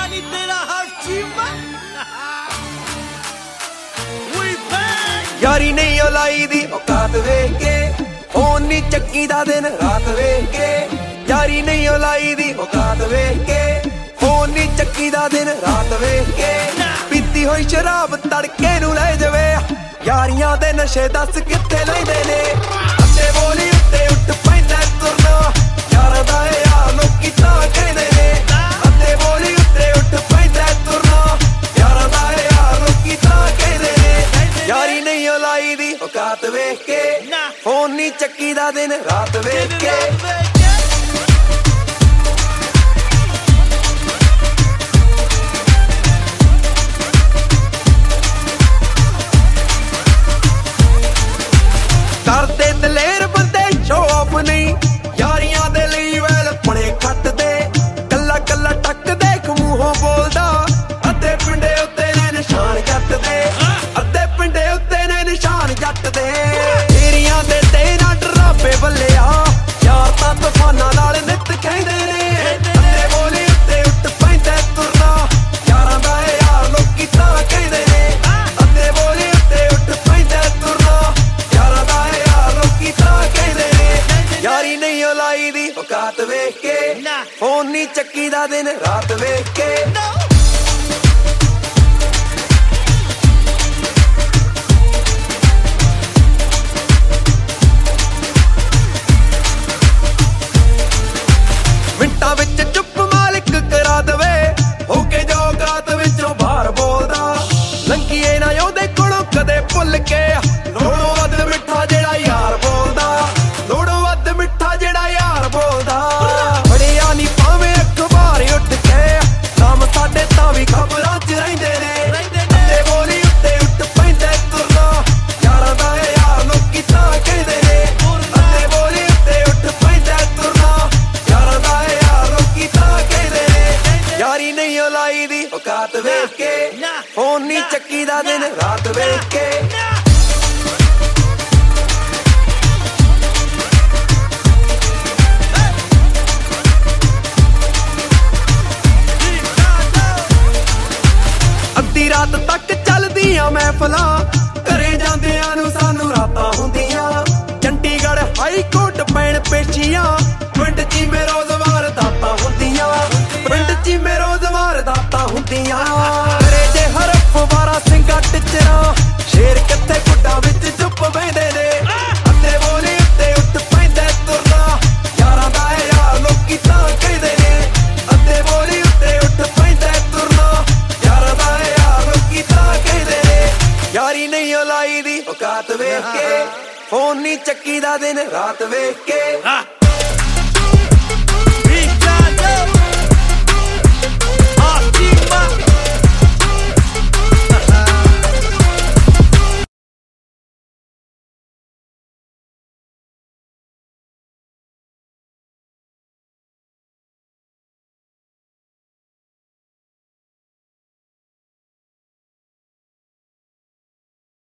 ਨੀ ਤੇਰਾ ਹਸੀਬਾ ਯਾਰੀ ਨਹੀਂ ਓ ਲਾਈ ਦੀ ਔਕਾਤ ਵੇਖ ਕੇ ਫੋਨ ਨੀ ਚੱਕੀ ਦਾ ਦਿਨ ਰਾਤ ਵੇਖ ਕੇ ਯਾਰੀ ਨਹੀਂ ਓ ਲਾਈ ਦੀ ਔਕਾਤ ਵੇਖ ਕੇ ਫੋਨ ਨੀ ਚੱਕੀ ਦਾ ਦਿਨ ਰਾਤ ਵੇਖ ਕੇ ਪੀਤੀ ਹੋਈ ਸ਼ਰਾਬ ਤੜਕੇ ਨੂੰ ਲੈ ਜਾਵੇ ਯਾਰੀਆਂ ਦੇ ਨਸ਼ੇ ਦੱਸ ਕਿੱਥੇ ਲੈਂਦੇ ਨੇ ਅੱਧੇ ਬੋਲੀ ਉੱਤੇ ਉੱਠ ਪੈਂਦਾ ਤੁਰਨਾ ਯਾਰਾਂ ਦਾ ਯਾਰ ਲੋਕੀ ਤਾਂ ਕਹਿੰਦੇ ਨੇ ਅੱਧੇ ਬੋਲੀ ਉੱਤੇ ਉੱਠ ਪੈਂਦਾ ਤੁਰਨਾ ਯਾਰਾਂ ਦਾ ਯਾਰ ਲੋਕੀ ਤਾਂ ਕਹਿੰਦੇ ਨੇ ਯਾਰੀ ਨਹੀਂ ਓ ਲਾਈ ਦੀ ਔਕਾਤ ਵੇਖ ਕੇ ਫੋਨ ਨੀ ਚੱਕੀ ਦਾ ਦਿਨ ਰਾਤ ਵੇਖ ਕੇ ਕਰਦੇ ਦਲੇਰ ਬੰਦੇ ਸ਼ੋ ਆਫ ਨਹੀਂ ਯਾਰੀਆਂ ਦੇ ਲਈ ਵੈਲ ਪਣੇ ਖੱਟਦੇ ਕੱਲਾ ਕੱਲਾ ਟੱਕ ਦੇਖ ਮੂੰਹੋਂ ਬੋਲਦਾ ਅੱਧੇ ਪਿੰਡੇ ਉੱਤੇ ਨੇ ਨਿਸ਼ਾਨ ਜੱਟ ਦੇ ਅੱਧੇ ਪਿੰਡੇ ਉੱਤੇ ਨੇ ਨਿਸ਼ਾਨ ਜੱਟ ਦੇ ਏਰੀਆਂ ਦੇ ਤੇ ਨਾ ਡਰਾਬੇ ਬੱਲਿਆ ਯਾਰ ਤਾਂ ਤੂਫਾਨਾਂ ਨਾਲ ਨਿੱਤ ਕਹਿੰਦੇ ਨੇ ਅੱਧੇ ਬੋਲੀ ਉੱਤੇ ਉੱਠ ਪੈਂਦਾ ਤੁਰਨਾ ਯਾਰਾਂ ਦਾ ਯਾਰ ਲੋਕੀ ਤਾਂ ਕਹਿੰਦੇ ਨੇ ਅੱਧੇ ਬੋਲੀ ਉੱਤੇ ਉੱਠ ਪੈਂਦਾ ਤੁਰਨਾ ਯਾਰਾਂ ਦਾ ਯਾਰ ਲੋਕੀ ਤਾਂ ਕਹਿੰਦੇ ਨੇ ਯਾਰੀ ਨਹੀਂ ਓ ਲਾਈ ਦੀ ਔਕਾਤ ਵੇਖ ਕੇ ਫੋਨ ਨੀ ਚੱਕੀ ਦਾ ਦਿਨ ਰਾਤ ਵੇਖ ਕੇ ਮਿੰਟਾਂ ਵਿੱਚ ਚੁੱਪ ਮਾਲਿਕ ਕਰਾ ਦਵੇ ਹੋ ਕੇ ਜੋ ਔਕਾਤ ਵਿੱਚੋਂ ਬਾਹਰ ਬੋਲਦਾ ਲੰਘੀਏ ਨਾ ਉਹਦੇ ਕੋਲੋਂ ਕਦੇ ਭੁੱਲ ਕੇ ਲੋੜੋਂ ਵੱਧ ਮਿੱਠਾ ਜਿਹੜਾ ਯਾਰ ਬੋਲਦਾ ਲੋੜੋਂ ਵੱਧ ਮਿੱਠਾ ਜਿਹੜਾ ਯਾਰ ਬੋਲਦਾ ਫੜਿਆ ਨੀ ਭਾਵੇਂ ਅਖਬਾਰ ਉੱਠ ਕੇ ਨਾਮ ਸਾਡੇ ਤਾਂ ਵੀ ਖਬਰਾਂ 'ਚ ਰਹਿੰਦੇ ਨੇ ਅੱਧੇ ਬੋਲੀ ਉੱਤੇ ਉੱਠ ਪੈਂਦਾ ਤੁਰਨਾ ਯਾਰਾਂ ਦਾ ਯਾਰ ਲੋਕੀ ਤਾਂ ਕਹਿੰਦੇ ਨੇ ਅੱਧੇ ਬੋਲੀ ਉੱਤੇ ਉੱਠ ਪੈਂਦਾ ਤੁਰਨਾ ਯਾਰਾਂ ਦਾ ਯਾਰ ਲੋਕੀ ਤਾਂ ਕਹਿੰਦੇ ਨੇ ਯਾਰੀ ਨਹੀਂ ਓ ਲਾਈ ਦੀ ਔਕਾਤ ਵੇਖ ਕੇ ਫੋਨ ਨੀ ਚੱਕੀ ਦਾ ਦਿਨ ਰਾਤ ਵੇਖ ਕੇ ਅੱਧੀ ਰਾਤ ਤੱਕ ਚੱਲਦੀਆਂ ਮਹਿਫਲਾਂ ਘਰੇ ਜਾਂਦਿਆਂ ਨੂੰ ਸਾਨੂੰ ਰਾਤਾਂ ਹੁੰਦੀਆਂ ਚੰਡੀਗੜ੍ਹ ਹਾਈ ਕੋਰਟ ਪੈਣ ਪੇਸ਼ੀਆਂ ਪਿੰਡ 'ਚ ਮੇ ਰੋਜ਼ਵਾਰ ਦਾਤਾਂ ਹੁੰਦੀਆਂ ਪਿੰਡ 'ਚ ਮੇ ਰੋਜ਼ਵਾਰ ਦਾਤਾਂ ਹੁੰਦੀਆਂ ਘਰੇ ਜੇ ਹਰਫ ਵਾਰਾ ਸਿੰਘਾਂ ਟਿਚਰਾਂ ਸ਼ੇਰ ਕਿੱਥੇ ਗੁੱਡਾਂ ਵਿੱਚ ਚੁੱਪ ਬਹਿੰਦੇ ਨੇ ਅੱਧੇ ਬੋਲੀ ਉੱਤੇ ਉੱਠ ਪੈਂਦਾ ਤੁਰਨਾ ਯਾਰਾਂ ਦਾ ਯਾਰ ਲੋਕੀ ਤਾਂ ਕਹਿੰਦੇ ਨੇ ਅੱਧੇ ਬੋਲੀ ਉੱਤੇ ਉੱਠ ਪੈਂਦਾ ਤੁਰਨਾ ਯਾਰਾਂ ਦਾ ਯਾਰ ਲੋਕੀ ਤਾਂ ਕਹਿੰਦੇ ਨੇ ਯਾਰੀ ਨਹੀਂ ਓ ਲਾਈ ਦੀ ਔਕਾਤ ਵੇਖ ਕੇ ਫੋਨ ਨੀ ਚੱਕੀ ਦਾ ਦਿਨ ਰਾਤ ਵੇਖ ਕੇ